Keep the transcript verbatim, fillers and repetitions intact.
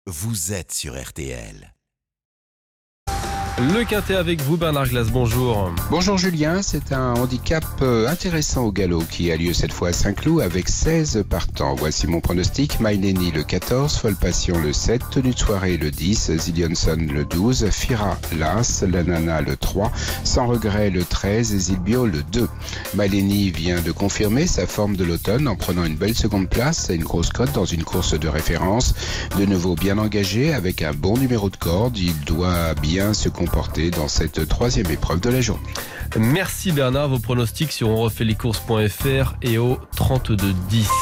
vous êtes sur R T L. Le Quintet avec vous, Bernard Glass, bonjour. Bonjour Julien, c'est un handicap intéressant au galop qui a lieu cette fois à Saint-Cloud avec seize partants. Voici mon pronostic: Maïleni le quatorze, Folle Passion le sept, Tenue de soirée le dix, Zillionson le douze, Fira l'As, La Nana le trois, Sans regret le treize et Zilbio le deux. Maïleni vient de confirmer sa forme de l'automne en prenant une belle seconde place et une grosse cote dans une course de référence. De nouveau bien engagé avec un bon numéro de corde, il doit bien se comporter dans cette troisième épreuve de la journée. Merci Bernard, vos pronostics sur on refait les courses point f r et au trente-deux dix.